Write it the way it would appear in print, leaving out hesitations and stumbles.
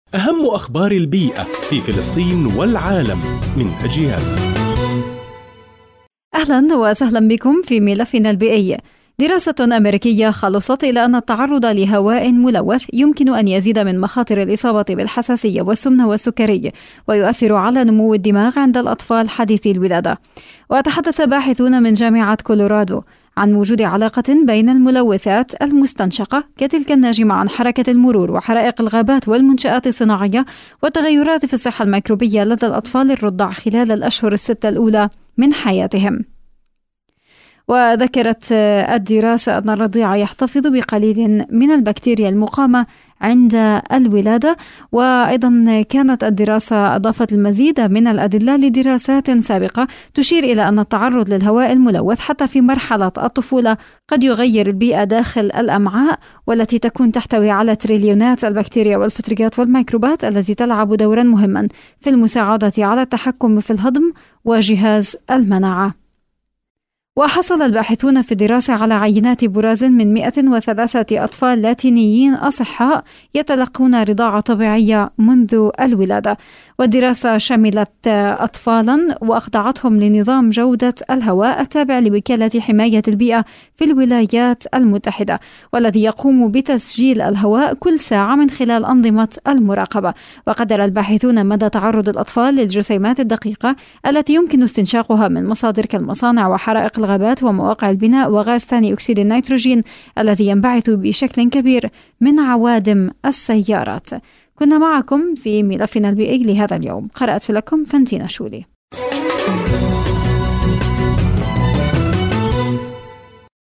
أهم أخبار البيئة في فلسطين والعالم من أجيال. أهلا وسهلا بكم في ملفنا البيئي. دراسة أمريكية خلصت إلى أن التعرض لهواء ملوث يمكن أن يزيد من مخاطر الإصابة بالحساسية والسمنة والسكري، ويؤثر على نمو الدماغ عند الأطفال حديثي الولادة. وتحدث باحثون من جامعة كولورادو عن وجود علاقة بين الملوثات المستنشقة كتلك الناجمة عن حركة المرور وحرائق الغابات والمنشآت الصناعية والتغيرات في الصحة الميكروبية لدى الأطفال الرضع خلال الأشهر الستة الأولى من حياتهم. وذكرت الدراسة أن الرضيع يحتفظ بقليل من البكتيريا المقامة عند الولادة. وأيضا كانت الدراسة أضافت المزيد من الأدلة لدراسات سابقة تشير إلى أن التعرض للهواء الملوث حتى في مرحلة الطفولة قد يغير البيئة داخل الأمعاء، والتي تكون تحتوي على تريليونات البكتيريا والفطريات والميكروبات التي تلعب دورا مهما في المساعدة على التحكم في الهضم وجهاز المناعة. وحصل الباحثون في الدراسة على عينات براز من 103 أطفال لاتينيين أصحاء يتلقون رضاعة طبيعية منذ الولادة. والدراسة شملت أطفالا وأخضعتهم لنظام جودة الهواء التابع لوكالة حماية البيئة في الولايات المتحدة، والذي يقوم بتسجيل الهواء كل ساعة من خلال أنظمة المراقبة. وقدر الباحثون مدى تعرض الأطفال للجسيمات الدقيقة التي يمكن استنشاقها من مصادر كالمصانع وحرائق الغابات ومواقع البناء وغاز ثاني أكسيد النيتروجين الذي ينبعث بشكل كبير من عوادم السيارات. كنا معكم في ملفنا البيئي لهذا اليوم، قرأت لكم فانتينا شولي.